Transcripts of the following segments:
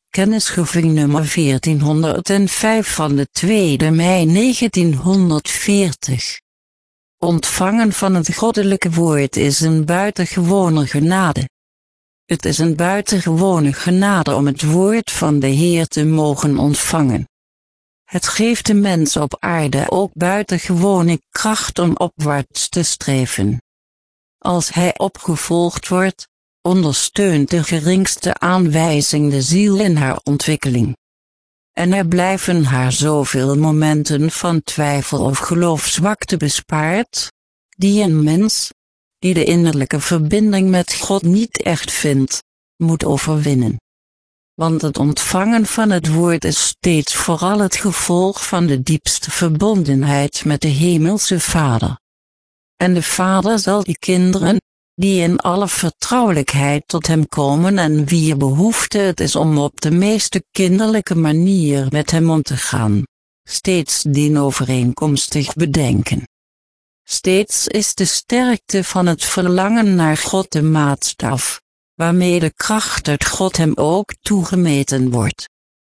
Kennisgeving nummer 1405 van de 2 mei 1940. Ontvangen van het goddelijke woord is een buitengewone genade. Het is een buitengewone genade om het woord van de Heer te mogen ontvangen. Het geeft de mens op aarde ook buitengewone kracht om opwaarts te streven. Als hij opgevolgd wordt, ondersteunt de geringste aanwijzing de ziel in haar ontwikkeling. En er blijven haar zoveel momenten van twijfel of geloofszwakte bespaard, die een mens, die de innerlijke verbinding met God niet echt vindt, moet overwinnen. Want het ontvangen van het woord is steeds vooral het gevolg van de diepste verbondenheid met de Hemelse Vader. En de Vader zal die kinderen, die in alle vertrouwelijkheid tot hem komen en wier behoefte het is om op de meest kinderlijke manier met hem om te gaan, steeds dienovereenkomstig bedenken. Steeds is de sterkte van het verlangen naar God de maatstaf, waarmee de kracht uit God hem ook toegemeten wordt.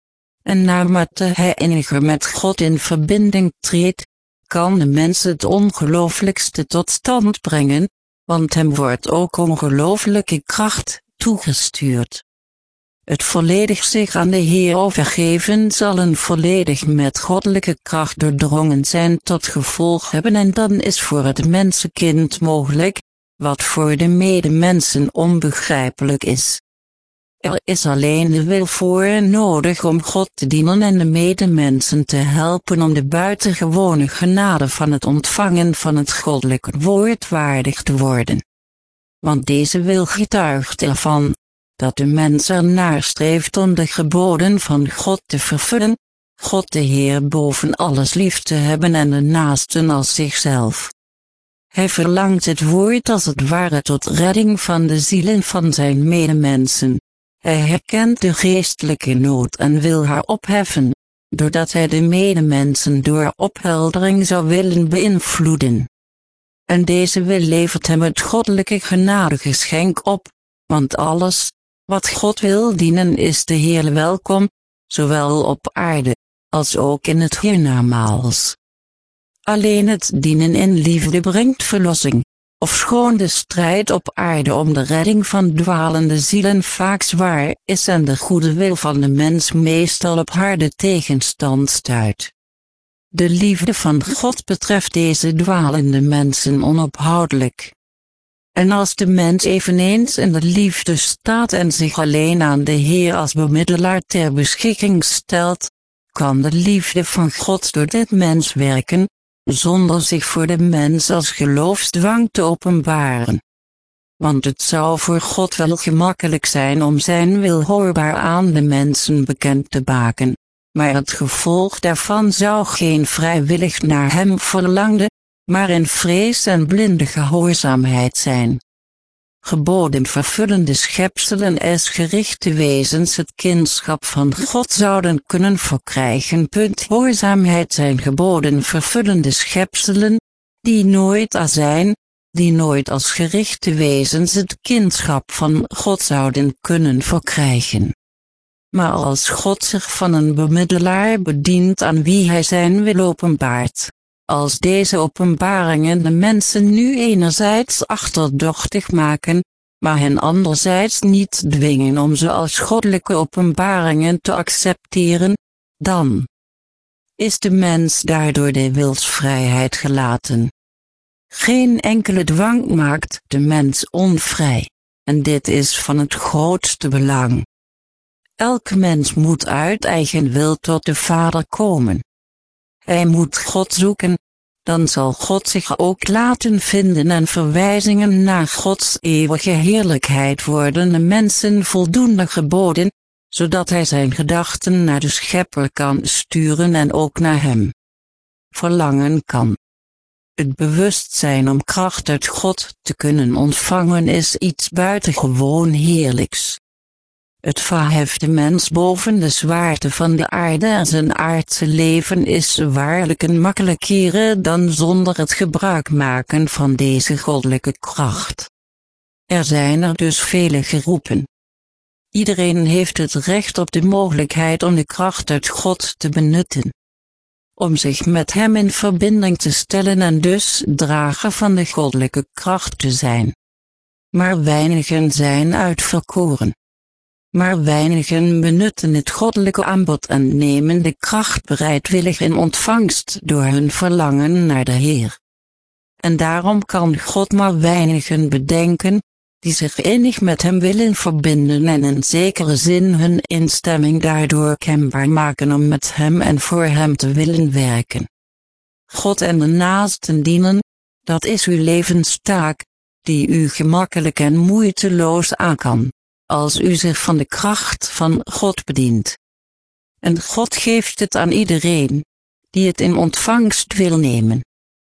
En naarmate hij inniger met God in verbinding treedt, kan de mens het ongelooflijkste tot stand brengen, want hem wordt ook ongelooflijke kracht toegestuurd. Het volledig zich aan de Heer overgeven zal een volledig met goddelijke kracht doordrongen zijn tot gevolg hebben en dan is voor het mensenkind mogelijk, wat voor de medemensen onbegrijpelijk is. Er is alleen de wil voor nodig om God te dienen en de medemensen te helpen om de buitengewone genade van het ontvangen van het goddelijke woord waardig te worden. Want deze wil getuigt ervan, dat de mens ernaar streeft om de geboden van God te vervullen, God de Heer boven alles lief te hebben en de naasten als zichzelf. Hij verlangt het woord als het ware tot redding van de zielen van zijn medemensen. Hij herkent de geestelijke nood en wil haar opheffen, doordat hij de medemensen door opheldering zou willen beïnvloeden. En deze wil levert hem het goddelijke genadegeschenk op, want alles, wat God wil dienen is de Heer welkom, zowel op aarde, als ook in het hiernamaals. Alleen het dienen in liefde brengt verlossing, ofschoon de strijd op aarde om de redding van dwalende zielen vaak zwaar is en de goede wil van de mens meestal op harde tegenstand stuit. De liefde van God betreft deze dwalende mensen onophoudelijk. En als de mens eveneens in de liefde staat en zich alleen aan de Heer als bemiddelaar ter beschikking stelt, kan de liefde van God door dit mens werken, zonder zich voor de mens als geloofsdwang te openbaren. Want het zou voor God wel gemakkelijk zijn om zijn wil hoorbaar aan de mensen bekend te maken, maar het gevolg daarvan zou geen vrijwillig naar hem verlangde, maar in vrees en blinde gehoorzaamheid zijn. Geboden vervullende schepselen als gerichte wezens het kindschap van God zouden kunnen verkrijgen. Gehoorzaamheid zijn geboden vervullende schepselen, die nooit zijn, die nooit als gerichte wezens het kindschap van God zouden kunnen verkrijgen. Maar als God zich van een bemiddelaar bedient aan wie hij zijn wil openbaart, als deze openbaringen de mensen nu enerzijds achterdochtig maken, maar hen anderzijds niet dwingen om ze als goddelijke openbaringen te accepteren, dan is de mens daardoor de wilsvrijheid gelaten. Geen enkele dwang maakt de mens onvrij, en dit is van het grootste belang. Elk mens moet uit eigen wil tot de Vader komen. Hij moet God zoeken, dan zal God zich ook laten vinden en verwijzingen naar Gods eeuwige heerlijkheid worden de mensen voldoende geboden, zodat hij zijn gedachten naar de Schepper kan sturen en ook naar hem verlangen kan. Het bewustzijn om kracht uit God te kunnen ontvangen is iets buitengewoon heerlijks. Het verheft de mens boven de zwaarte van de aarde en zijn aardse leven is waarlijk een makkelijkere dan zonder het gebruik maken van deze goddelijke kracht. Er zijn er dus vele geroepen. Iedereen heeft het recht op de mogelijkheid om de kracht uit God te benutten. Om zich met Hem in verbinding te stellen en dus drager van de goddelijke kracht te zijn. Maar weinigen zijn uitverkoren. Maar weinigen benutten het goddelijke aanbod en nemen de kracht bereidwillig in ontvangst door hun verlangen naar de Heer. En daarom kan God maar weinigen bedenken, die zich innig met Hem willen verbinden en in zekere zin hun instemming daardoor kenbaar maken om met Hem en voor Hem te willen werken. God en de naasten dienen, dat is uw levenstaak, die u gemakkelijk en moeiteloos aan kan, als u zich van de kracht van God bedient. En God geeft het aan iedereen, die het in ontvangst wil nemen.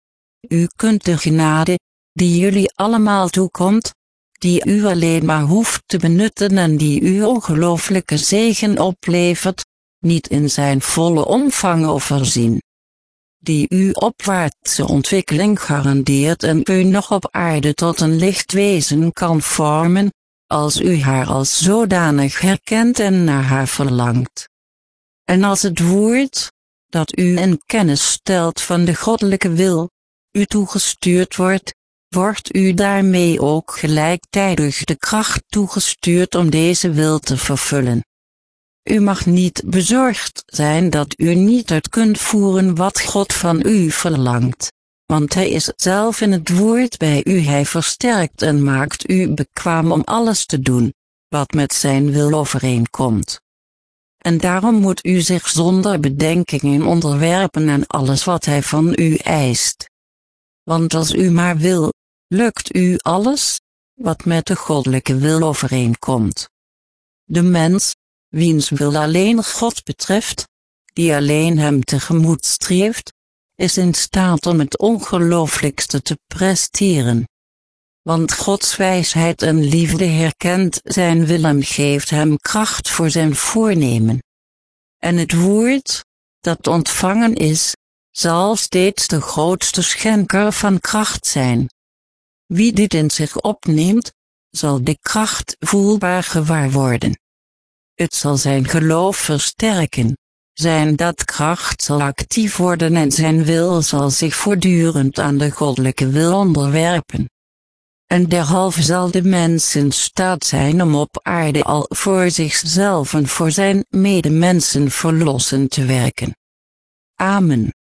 U kunt de genade, die jullie allemaal toekomt, die u alleen maar hoeft te benutten en die u ongelooflijke zegen oplevert, niet in zijn volle omvang overzien. Die u opwaartse ontwikkeling garandeert en u nog op aarde tot een licht wezen kan vormen, als u haar als zodanig herkent en naar haar verlangt. En als het woord, dat u in kennis stelt van de goddelijke wil, u toegestuurd wordt u daarmee ook gelijktijdig de kracht toegestuurd om deze wil te vervullen. U mag niet bezorgd zijn dat u niet uit kunt voeren wat God van u verlangt, want Hij is zelf in het woord bij u. Hij versterkt en maakt u bekwaam om alles te doen, wat met zijn wil overeenkomt. En daarom moet u zich zonder bedenkingen onderwerpen aan alles wat Hij van u eist. Want als u maar wil, lukt u alles, wat met de goddelijke wil overeenkomt. De mens, wiens wil alleen God betreft, die alleen Hem tegemoet streeft, is in staat om het ongelooflijkste te presteren. Want Gods wijsheid en liefde herkent zijn wil en geeft hem kracht voor zijn voornemen. En het woord, dat ontvangen is, zal steeds de grootste schenker van kracht zijn. Wie dit in zich opneemt, zal de kracht voelbaar gewaar worden. Het zal zijn geloof versterken, zijn daadkracht zal actief worden en zijn wil zal zich voortdurend aan de goddelijke wil onderwerpen. En derhalve zal de mens in staat zijn om op aarde al voor zichzelf en voor zijn medemensen verlossend te werken. Amen.